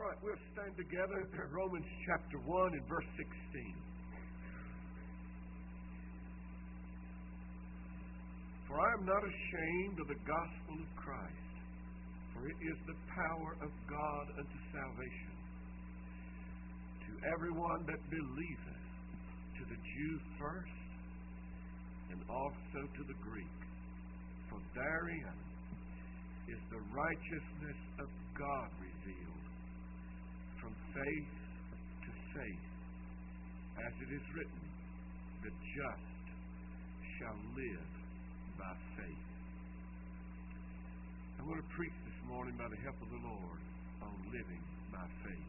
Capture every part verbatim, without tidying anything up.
All right, we'll stand together in Romans chapter one and verse sixteen. For I am not ashamed of the gospel of Christ, for it is the power of God unto salvation to everyone that believeth, to the Jew first, and also to the Greek. For therein is the righteousness of God revealed, from faith to faith, as it is written, the just shall live by faith. I'm going to preach this morning by the help of the Lord on living by faith.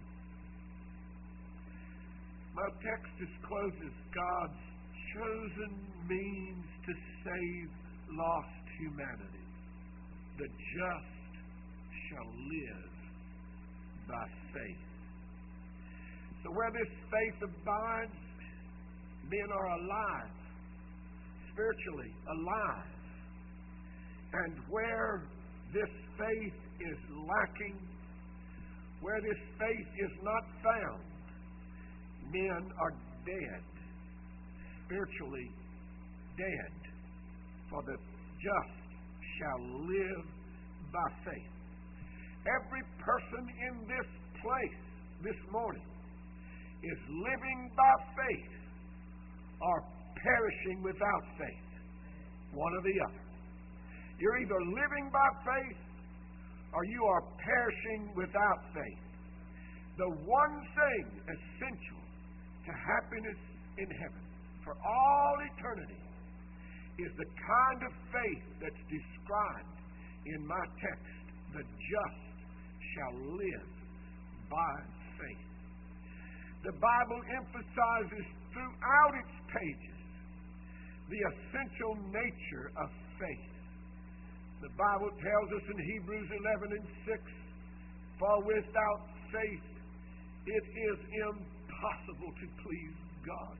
My text discloses God's chosen means to save lost humanity. The just shall live by faith. So where this faith abides, men are alive, spiritually alive. And where this faith is lacking, where this faith is not found, men are dead, spiritually dead. For the just shall live by faith. Every person in this place this morning is living by faith or perishing without faith. One or the other. You're either living by faith or you are perishing without faith. The one thing essential to happiness in heaven for all eternity is the kind of faith that's described in my text. The just shall live by faith. The Bible emphasizes throughout its pages the essential nature of faith. The Bible tells us in Hebrews eleven and six, for without faith it is impossible to please God.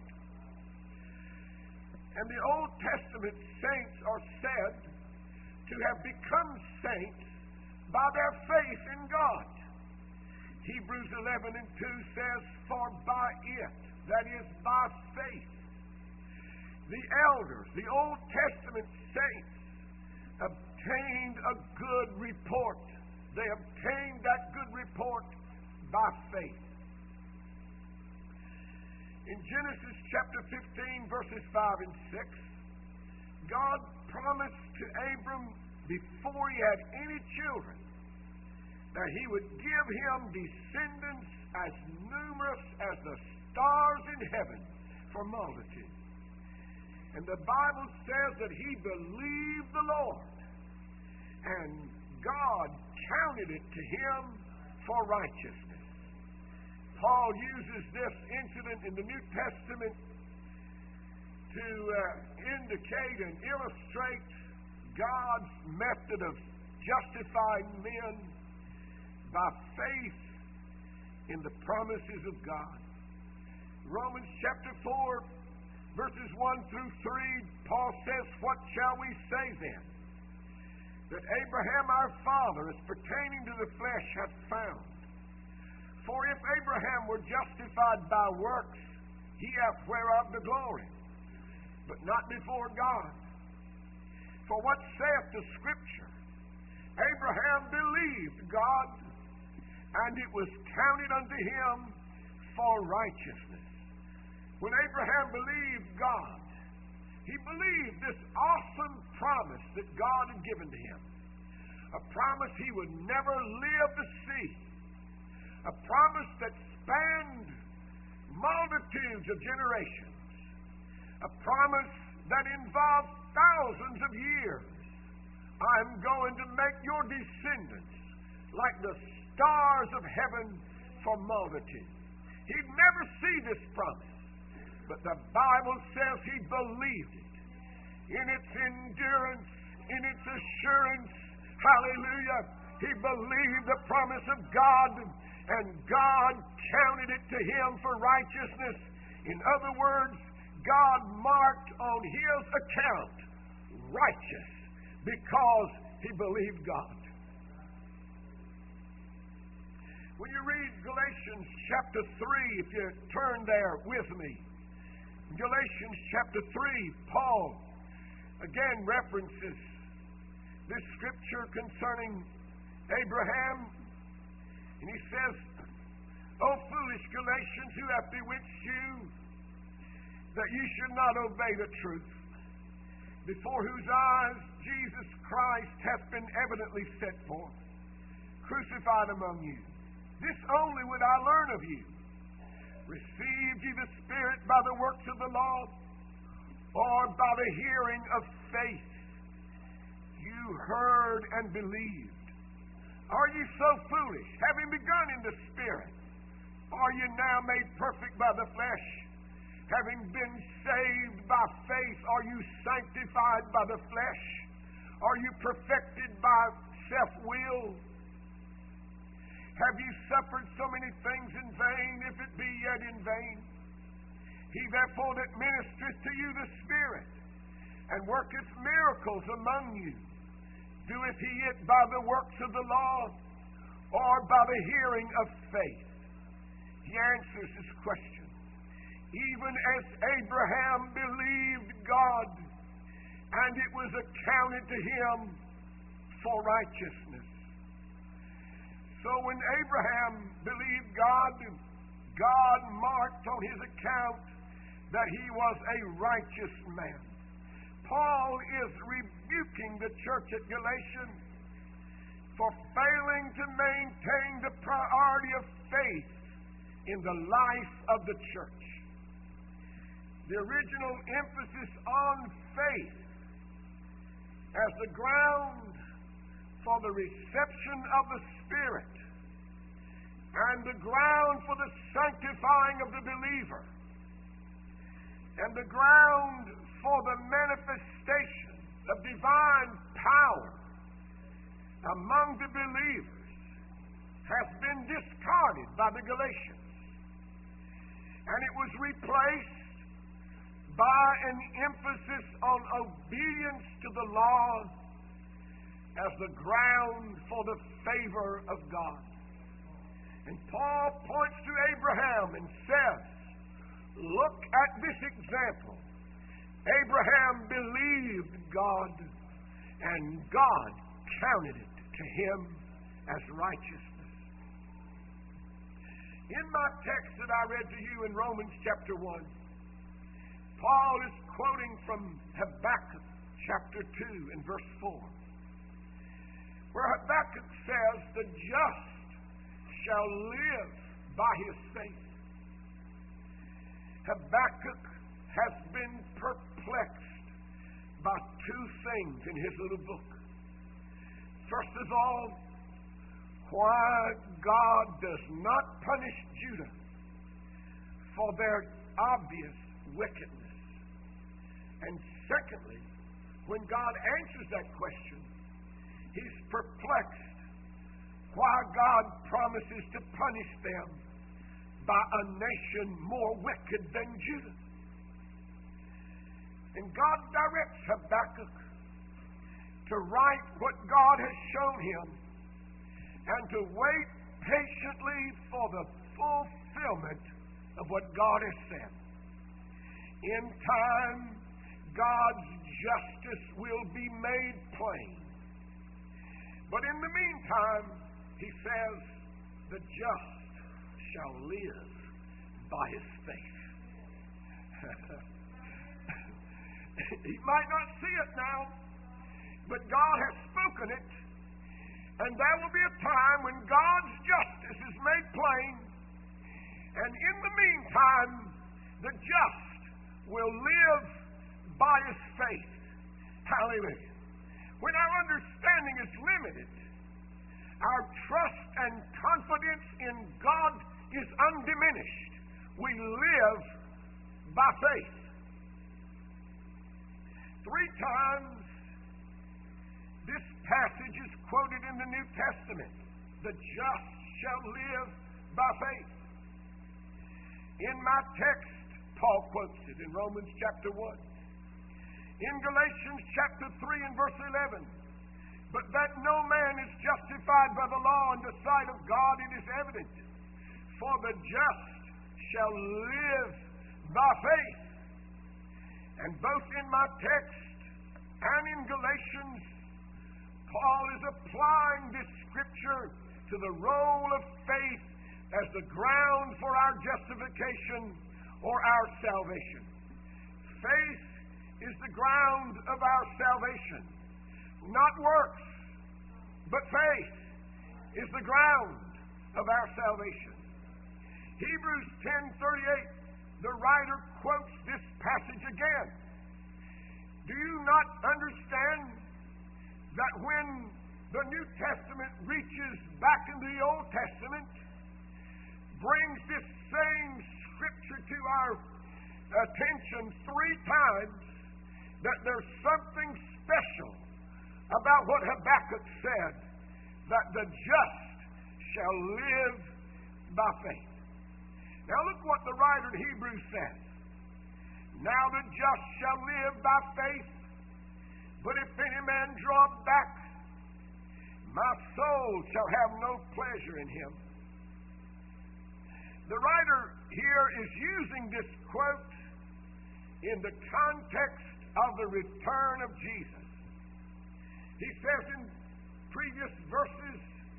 And the Old Testament saints are said to have become saints by their faith in God. Hebrews eleven and two says, for by it, that is by faith, the elders, the Old Testament saints, obtained a good report. They obtained that good report by faith. In Genesis chapter fifteen, verses five and six, God promised to Abram before he had any children that he would give him descendants as numerous as the stars in heaven for multitude. And the Bible says that he believed the Lord, and God counted it to him for righteousness. Paul uses this incident in the New Testament to uh, indicate and illustrate God's method of justifying men by faith in the promises of God. Romans chapter four, verses one through three, Paul says, what shall we say then? That Abraham our father, as pertaining to the flesh, hath found. For if Abraham were justified by works, he hath whereof the glory, but not before God. For what saith the Scripture? Abraham believed God, and it was counted unto him for righteousness. When Abraham believed God, he believed this awesome promise that God had given to him. A promise he would never live to see. A promise that spanned multitudes of generations. A promise that involved thousands of years. I'm going to make your descendants like the stars of heaven for multitude. He'd never see this promise, but the Bible says he believed it. In its endurance, in its assurance, hallelujah, he believed the promise of God, and God counted it to him for righteousness. In other words, God marked on his account righteous because he believed God. When you read Galatians chapter three, if you turn there with me, Galatians chapter three, Paul again references this scripture concerning Abraham, and he says, O foolish Galatians, who hath bewitched you, that ye should not obey the truth, before whose eyes Jesus Christ hath been evidently set forth, crucified among you. This only would I learn of you. Received ye the Spirit by the works of the law, or by the hearing of faith? You heard and believed. Are ye so foolish? Having begun in the Spirit, are you now made perfect by the flesh? Having been saved by faith, are you sanctified by the flesh? Are you perfected by self-will? Have you suffered so many things in vain, if it be yet in vain? He therefore that ministereth to you the Spirit, and worketh miracles among you, doeth he it by the works of the law, or by the hearing of faith? He answers this question. Even as Abraham believed God, and it was accounted to him for righteousness. So when Abraham believed God, God marked on his account that he was a righteous man. Paul is rebuking the church at Galatia for failing to maintain the priority of faith in the life of the church. The original emphasis on faith as the ground for the reception of the Spirit and the ground for the sanctifying of the believer and the ground for the manifestation of divine power among the believers has been discarded by the Galatians, and it was replaced by an emphasis on obedience to the law as the ground for the favor of God. And Paul points to Abraham and says, look at this example. Abraham believed God, and God counted it to him as righteousness. In my text that I read to you in Romans chapter one, Paul is quoting from Habakkuk chapter two and verse four, where Habakkuk says, the just shall live by his faith. Habakkuk has been perplexed by two things in his little book. First of all, why God does not punish Judah for their obvious wickedness. And secondly, when God answers that question, he's perplexed why God promises to punish them by a nation more wicked than Judah. And God directs Habakkuk to write what God has shown him and to wait patiently for the fulfillment of what God has said. In time, God's justice will be made plain. But in the meantime, he says, the just shall live by his faith. He might not see it now, but God has spoken it, and there will be a time when God's justice is made plain, and in the meantime, the just will live by his faith. Hallelujah. When our understanding is limited, our trust and confidence in God is undiminished. We live by faith. Three times this passage is quoted in the New Testament. The just shall live by faith. In my text, Paul quotes it in Romans chapter one. In Galatians chapter three and verse eleven. But that no man is justified by the law in the sight of God, it is evident. For the just shall live by faith. And both in my text and in Galatians, Paul is applying this scripture to the role of faith as the ground for our justification or our salvation. Faith is the ground of our salvation. Not works, but faith is the ground of our salvation. Hebrews ten thirty-eight, the writer quotes this passage again. Do you not understand that when the New Testament reaches back into the Old Testament, brings this same scripture to our attention three times, that there's something special about what Habakkuk said, that the just shall live by faith. Now look what the writer in Hebrews says. Now the just shall live by faith, but if any man draw back, my soul shall have no pleasure in him. The writer here is using this quote in the context of the return of Jesus. He says in previous verses,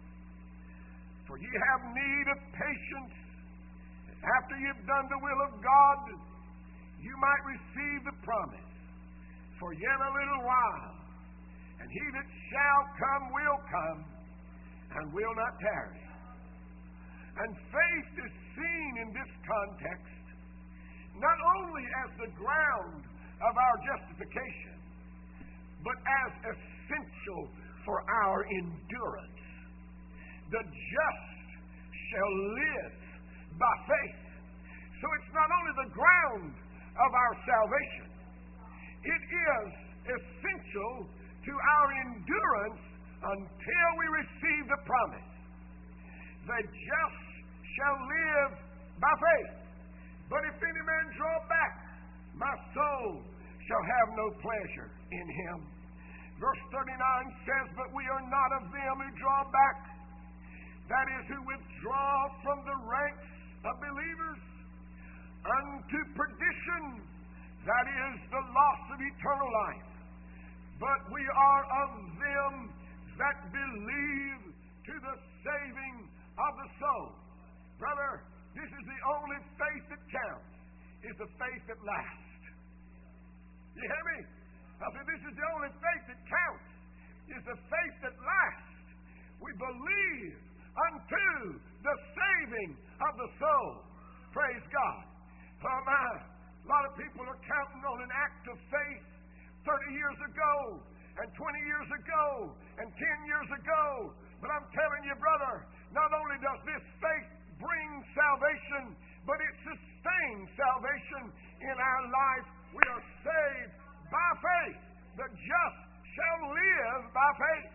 for ye have need of patience, after you've done the will of God, you might receive the promise. For yet a little while, and he that shall come will come, and will not tarry. And faith is seen in this context not only as the ground of our justification, but as essential for our endurance. The just shall live by faith. So it's not only the ground of our salvation, it is essential to our endurance until we receive the promise. The just shall live by faith. But if any man draw back, my soul shall have no pleasure in him. Verse thirty-nine says, but we are not of them who draw back, that is, who withdraw from the ranks of believers unto perdition, that is, the loss of eternal life. But we are of them that believe to the saving of the soul. Brother, this is the only faith that counts, is the faith that lasts. You hear me? I said, this is the only faith that counts, is the faith that lasts. We believe unto the saving of the soul. Praise God. Oh my, a lot of people are counting on an act of faith thirty years ago, and twenty years ago, and ten years ago. But I'm telling you, brother, not only does this faith bring salvation, but it sustains salvation in our life. We are saved by faith. The just shall live by faith.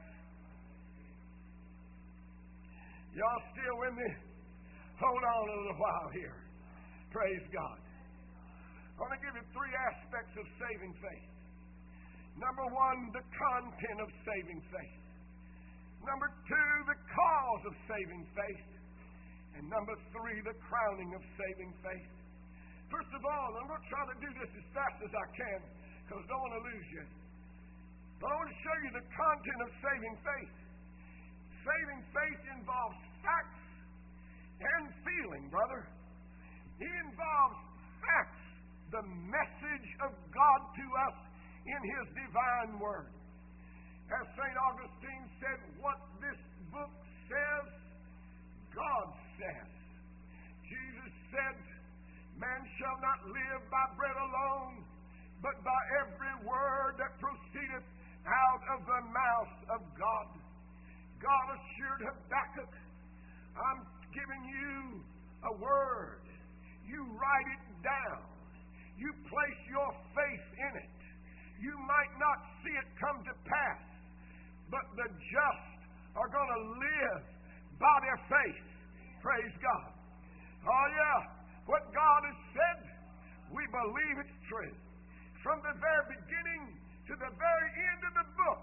Y'all still with me? Hold on a little while here. Praise God. I want to give you three aspects of saving faith. Number one, the content of saving faith. Number two, the cause of saving faith. And number three, the crowning of saving faith. First of all, I'm going to try to do this as fast as I can because I don't want to lose you. But I want to show you the content of saving faith. Saving faith involves facts and feeling, brother. It involves facts, the message of God to us in His divine Word. As Saint Augustine said, what this book says, God says. Jesus said, man shall not live by bread alone, but by every word that proceedeth out of the mouth of God. God assured Habakkuk, I'm giving you a word. You write it down. You place your faith in it. You might not see it come to pass, but the just are going to live by their faith. Praise God. Oh yeah, what God has said, we believe it's true. From the very beginning to the very end of the book,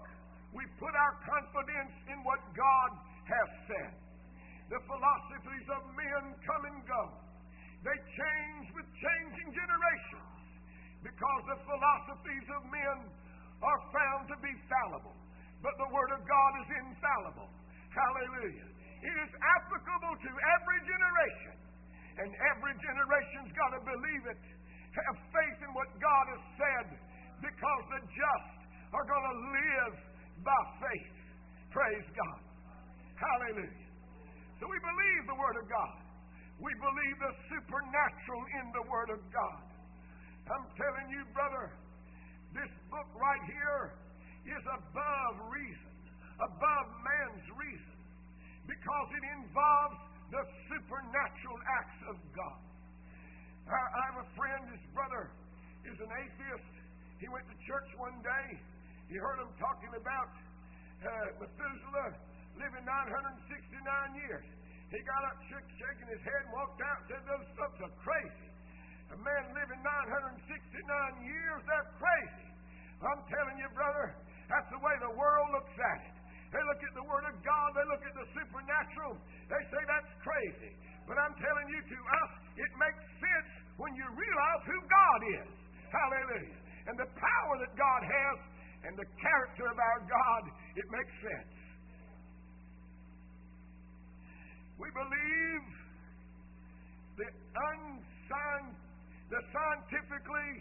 We put our confidence in what God has said. The philosophies of men come and go. They change with changing generations because the philosophies of men are found to be fallible. But the Word of God is infallible. Hallelujah. It is applicable to every generation. And every generation's got to believe it. Have faith in what God has said, because the just are going to live by faith. Praise God. Hallelujah. So we believe the Word of God. We believe the supernatural in the Word of God. I'm telling you, brother, this book right here is above reason, above man's reason, because it involves the supernatural acts of God. I, I have a friend, his brother is an atheist. He went to church one day. He heard him talking about uh, Methuselah living nine hundred sixty-nine years. He got up, shook, shaking his head, and walked out and said, those folks are crazy. A man living nine hundred sixty-nine years, they're crazy. I'm telling you, brother, that's the way the world looks at it. They look at the Word of God, they look at the supernatural, they say that's crazy. But I'm telling you, to us, it makes sense when you realize who God is. Hallelujah. And the power that God has and the character of our God, it makes sense. We believe the unscient, the scientifically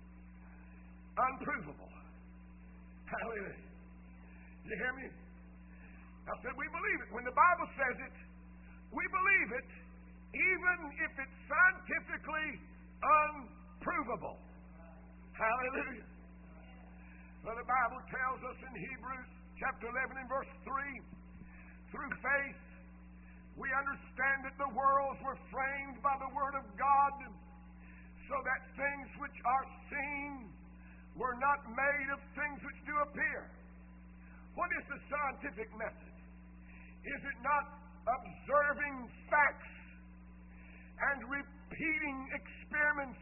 unprovable. Hallelujah. You hear me? I said we believe it. When the Bible says it, we believe it, even if it's scientifically unprovable. Hallelujah. Well, the Bible tells us in Hebrews chapter eleven and verse three, through faith, we understand that the worlds were framed by the Word of God, so that things which are seen were not made of things which do appear. What is the scientific method? Is it not observing facts and repeating experiments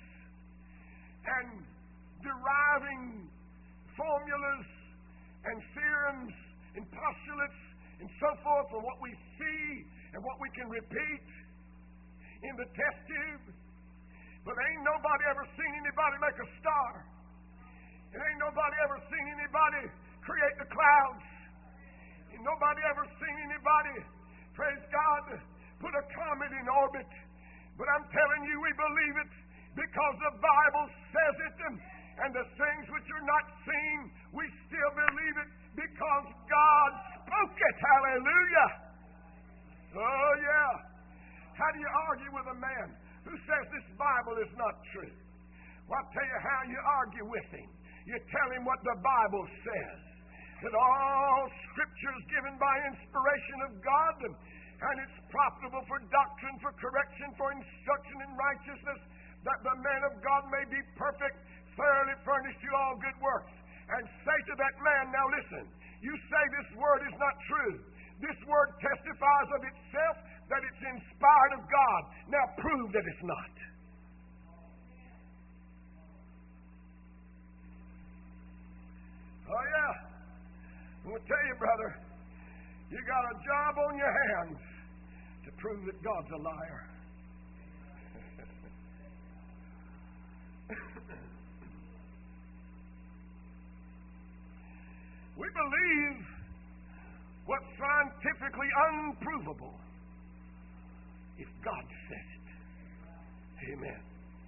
and deriving formulas and theorems and postulates and so forth from what we see and what we can repeat in the test tube? But ain't nobody ever seen anybody make a star. And ain't nobody ever seen anybody create the clouds. Ain't nobody ever seen anybody, praise God, put a comet in orbit. But I'm telling you, we believe it because the Bible says it. And, and the things which are not seen, we still believe it because God spoke it. Hallelujah. Oh, yeah. How do you argue with a man who says this Bible is not true? Well, I'll tell you how you argue with him. You tell him what the Bible says. That all Scripture is given by inspiration of God, and, and it's profitable for doctrine, for correction, for instruction in righteousness, that the man of God may be perfect, thoroughly furnished to all good works. And say to that man, now listen, you say this word is not true. This word testifies of itself that it's inspired of God. Now prove that it's not. Oh, yeah. I'm going to tell you, brother, you got a job on your hands to prove that God's a liar. We believe what's scientifically unprovable if God says it. Amen.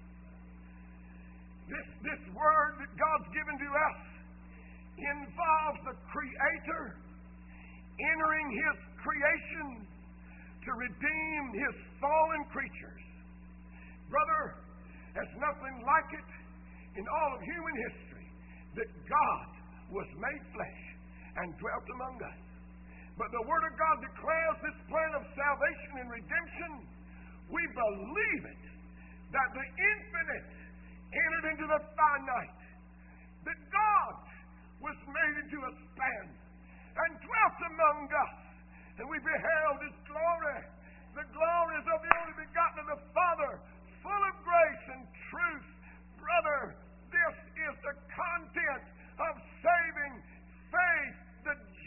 This, this word that God's given to us involves the Creator entering His creation to redeem His fallen creatures. Brother, there's nothing like it in all of human history that God was made flesh and dwelt among us. But the Word of God declares this plan of salvation and redemption. We believe it, that the infinite entered into the finite, that God was made into a span and dwelt among us, and we beheld His glory. The glory is of the only begotten of the Father, full of grace and truth. Brother, this is the content of saving faith, the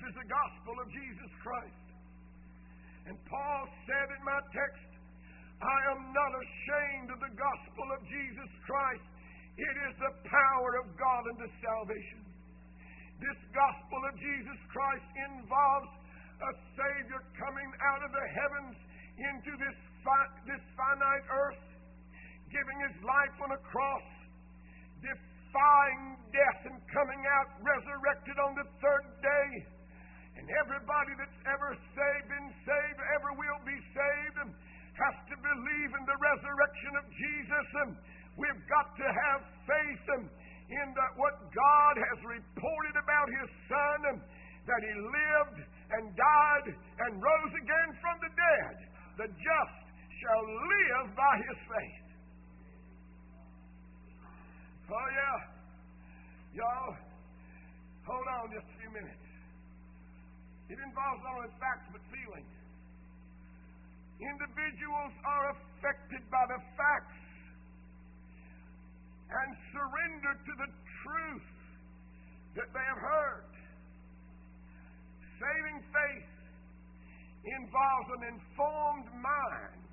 is the gospel of Jesus Christ. And Paul said in my text, I am not ashamed of the gospel of Jesus Christ. It is the power of God unto salvation. This gospel of Jesus Christ involves a Savior coming out of the heavens into this, fi- this finite earth, giving His life on a cross, defying death and coming out resurrected on the third day. And everybody that's ever saved, been saved, ever will be saved, has to believe in the resurrection of Jesus. And we've got to have faith in that what God has reported about His Son, that He lived and died and rose again from the dead. The just shall live by His faith. Oh yeah. Y'all, hold on just a few minutes. It involves not only facts but feeling. Individuals are affected by the facts and surrender to the truth that they have heard. Saving faith involves an informed mind.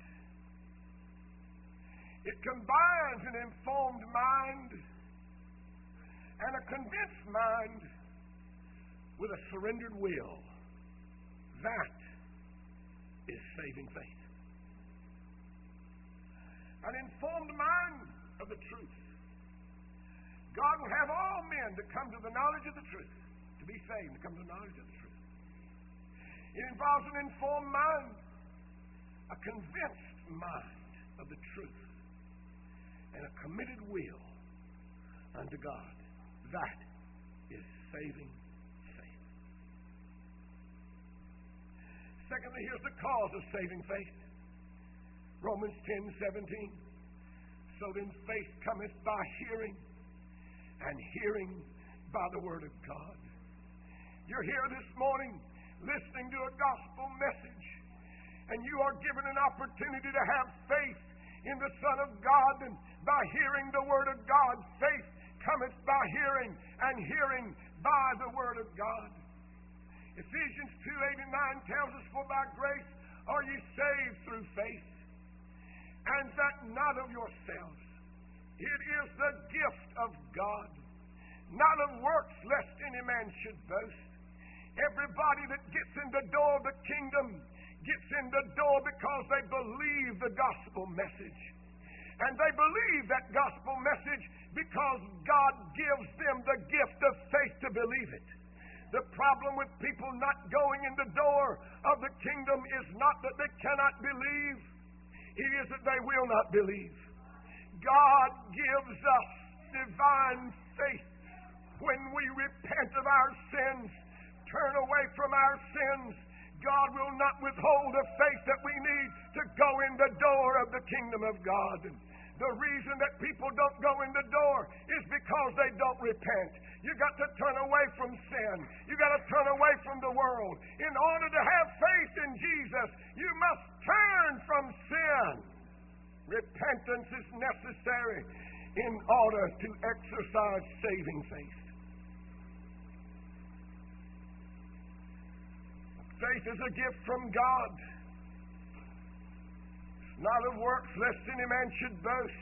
It combines an informed mind and a convinced mind with a surrendered will. That is saving faith. An informed mind of the truth. God will have all men to come to the knowledge of the truth, to be saved, to come to the knowledge of the truth. It involves an informed mind, a convinced mind of the truth, and a committed will unto God. That is saving faith. Secondly, here's the cause of saving faith. Romans ten seventeen. So then faith cometh by hearing, and hearing by the word of God. You're here this morning listening to a gospel message, and you are given an opportunity to have faith in the Son of God, and by hearing the word of God. Faith cometh by hearing, and hearing by the word of God. Ephesians two eight and nine tells us, for by grace are ye saved through faith, and that not of yourselves. It is the gift of God, not of works, lest any man should boast. Everybody that gets in the door of the kingdom gets in the door because they believe the gospel message. And they believe that gospel message because God gives them the gift of faith to believe it. The problem with people not going in the door of the kingdom is not that they cannot believe. It is that they will not believe. God gives us divine faith when we repent of our sins, turn away from our sins. God will not withhold the faith that we need to go in the door of the kingdom of God. The reason that people don't go in the door is because they don't repent. You got to turn away from sin. You got to turn away from the world. In order to have faith in Jesus, you must turn from sin. Repentance is necessary in order to exercise saving faith. Faith is a gift from God. It's not of works, lest any man should boast.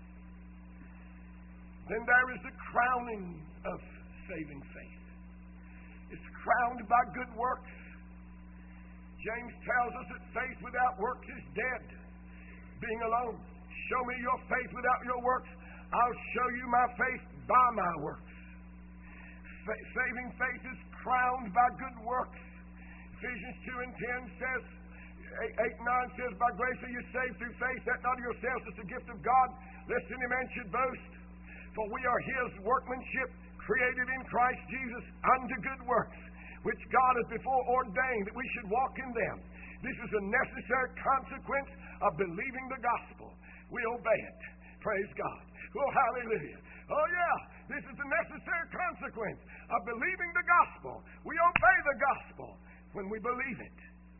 Then there is the crowning of saving faith. It's crowned by good works. James tells us that faith without works is dead, being alone. Show me your faith without your works. I'll show you my faith by my works. Fa- saving faith is crowned by good works. Ephesians two and ten says, eight and nine says, by grace are you saved through faith, that not of yourselves is the gift of God, lest any man should boast. For we are His workmanship, created in Christ Jesus unto good works, which God has before ordained that we should walk in them. This is a necessary consequence of believing the gospel. We obey it. Praise God. Oh, hallelujah. Oh, yeah. This is the necessary consequence of believing the gospel. We obey the gospel when we believe it.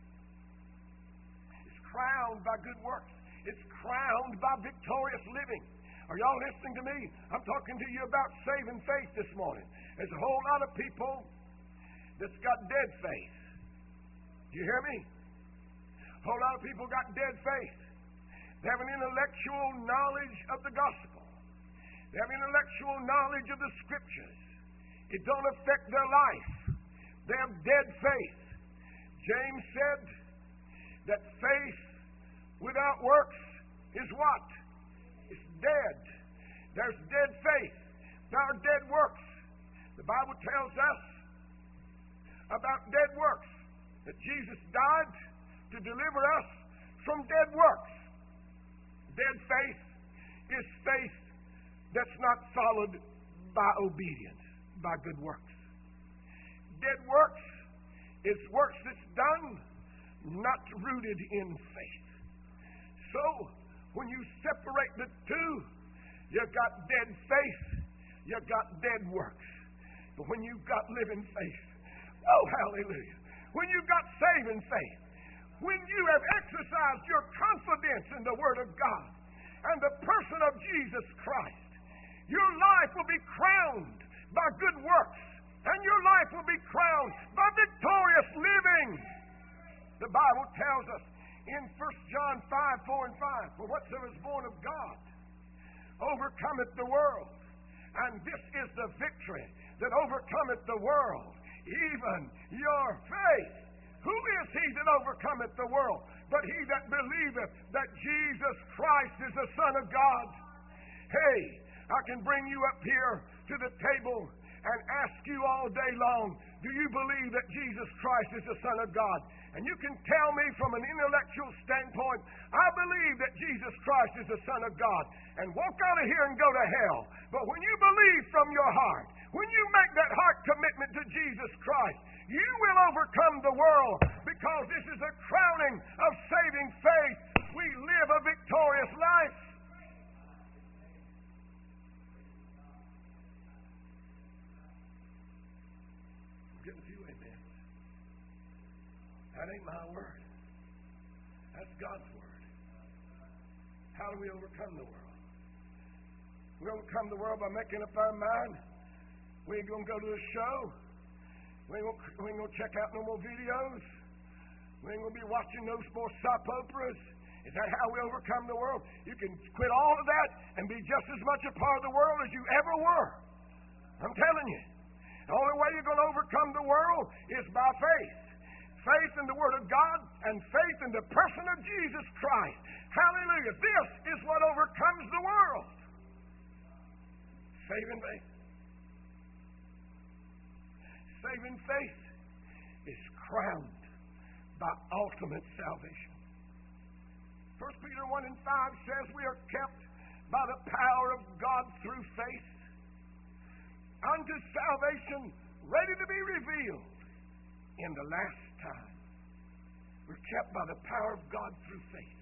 It's crowned by good works. It's crowned by victorious living. Are y'all listening to me? I'm talking to you about saving faith this morning. There's a whole lot of people that's got dead faith. Do you hear me? A whole lot of people got dead faith. They have an intellectual knowledge of the gospel. They have intellectual knowledge of the scriptures. It don't affect their life. They have dead faith. James said that faith without works is what? It's dead. There's dead faith. There are dead works. The Bible tells us about dead works, that Jesus died to deliver us from dead works. Dead faith is faith that's not followed by obedience, by good works. Dead works is works that's done not rooted in faith. So, when you separate the two, you've got dead faith, you've got dead works. But when you've got living faith, oh, hallelujah, when you've got saving faith, when you have exercised your confidence in the Word of God and the person of Jesus Christ, your life will be crowned by good works, and your life will be crowned by victorious living. The Bible tells us in First John five, four and five, for whatsoever is born of God overcometh the world, and this is the victory that overcometh the world, even your faith. Who is he that overcometh the world but he that believeth that Jesus Christ is the Son of God? Hey, I can bring you up here to the table and ask you all day long, do you believe that Jesus Christ is the Son of God? And you can tell me from an intellectual standpoint, I believe that Jesus Christ is the Son of God, and walk out of here and go to hell. But when you believe from your heart, when you make that heart commitment to Jesus Christ, you will overcome the world, because this is a crowning of saving faith. We live a victorious life. Getting a few amens. That ain't my word. That's God's word. How do we overcome the world? We overcome the world by making up our mind. We ain't going to go to a show. We ain't, gonna, we ain't gonna check out no more videos. We ain't going to be watching those more soap operas. Is that how we overcome the world? You can quit all of that and be just as much a part of the world as you ever were. I'm telling you. The only way you're going to overcome the world is by faith. Faith in the Word of God and faith in the person of Jesus Christ. Hallelujah. This is what overcomes the world. Saving faith. Saving faith is crowned by ultimate salvation. First Peter one and five says we are kept by the power of God through faith unto salvation ready to be revealed in the last time. We're kept by the power of God through faith.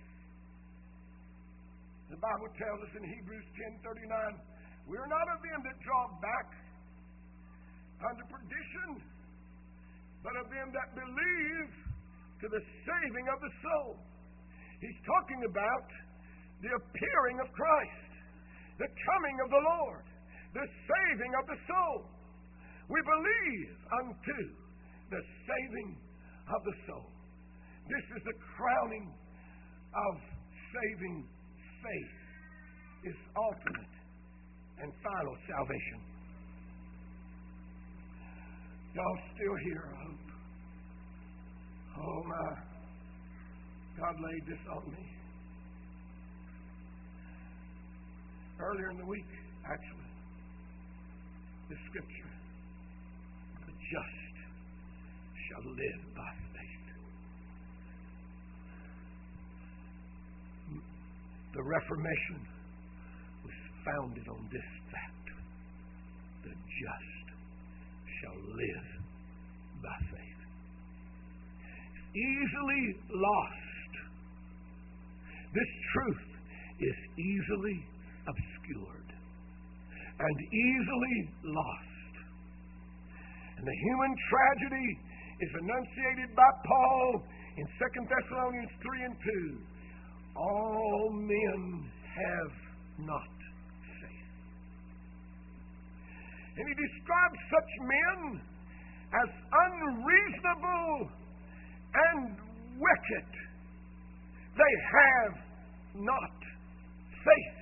The Bible tells us in Hebrews ten thirty-nine, we are not of them that draw back unto perdition, but of them that believe to the saving of the soul. He's talking about the appearing of Christ, the coming of the Lord, the saving of the soul. We believe unto the saving of the soul. This is the crowning of saving faith, is ultimate and final salvation. Y'all still here, I hope. Oh my, God laid this on me. Earlier in the week, actually, the scripture, the just shall live by faith. The Reformation was founded on this fact. The just shall live by faith. Easily lost. This truth is easily obscured and easily lost. And the human tragedy is enunciated by Paul in Second Thessalonians three and two. All men have not faith. And he describes such men as evil and wicked. They have not faith.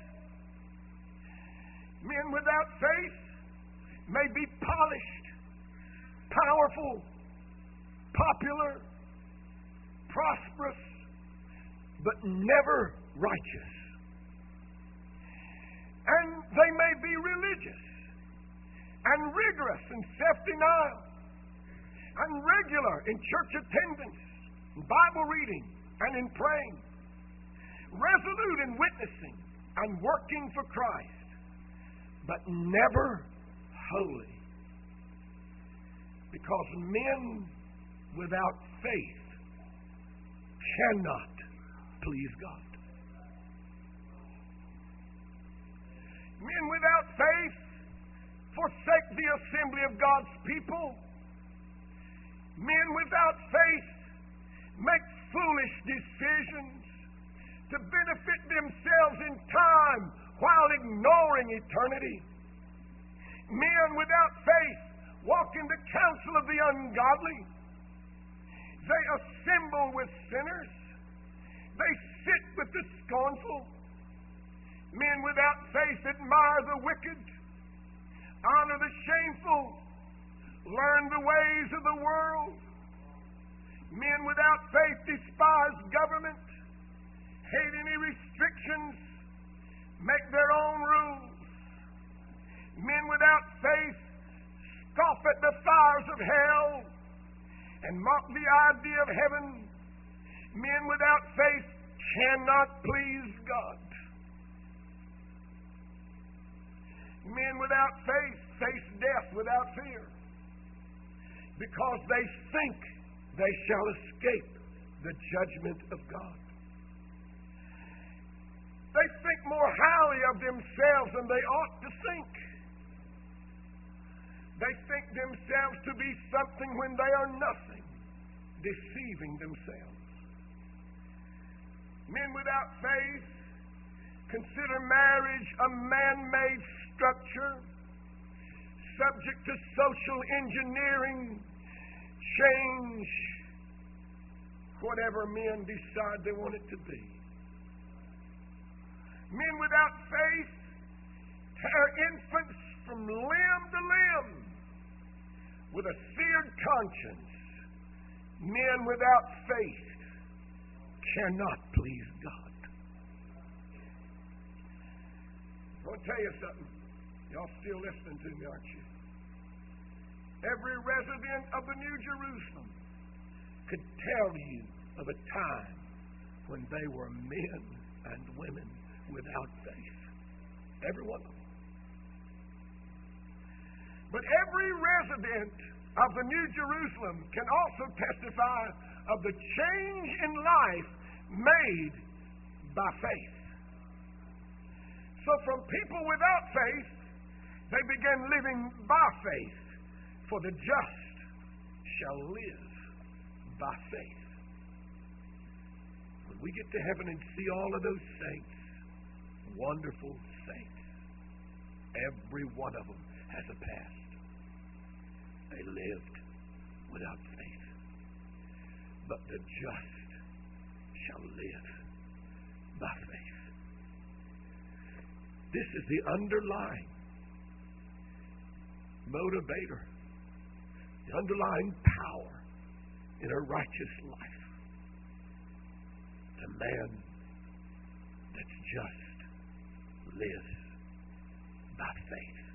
Men without faith may be polished, powerful, popular, prosperous, but never righteous. And they may be religious and rigorous in self-denial and regular in church attendance, in Bible reading, and in praying, resolute in witnessing and working for Christ, but never holy. Because men without faith cannot please God. Men without faith forsake the assembly of God's people. Men without faith make foolish decisions to benefit themselves in time while ignoring eternity. Men without faith walk in the counsel of the ungodly. They assemble with sinners. They sit with the scornful. Men without faith admire the wicked, honor the shameful, learn the ways of the world. Men without faith despise government, hate any restrictions, make their own rules. Men without faith scoff at the fires of hell and mock the idea of heaven. Men without faith cannot please God. Men without faith face death without fear because they think they shall escape the judgment of God. They think more highly of themselves than they ought to think. They think themselves to be something when they are nothing, deceiving themselves. Men without faith consider marriage a man-made structure, subject to social engineering, change, whatever men decide they want it to be. Men without faith tear infants from limb to limb with a seared conscience. Men without faith cannot please God. I want to tell you something. Y'all still listening to me, aren't you? Every resident of the New Jerusalem could tell you of a time when they were men and women without faith. Every one of them. But every resident of the New Jerusalem can also testify of the change in life made by faith. So from people without faith, they began living by faith, for the just shall live by faith. When we get to heaven and see all of those saints, wonderful saints, every one of them has a past. They lived without faith. But the just shall live by faith. This is the underlying motivator, the underlying power in a righteous life. The man that's just lives by faith.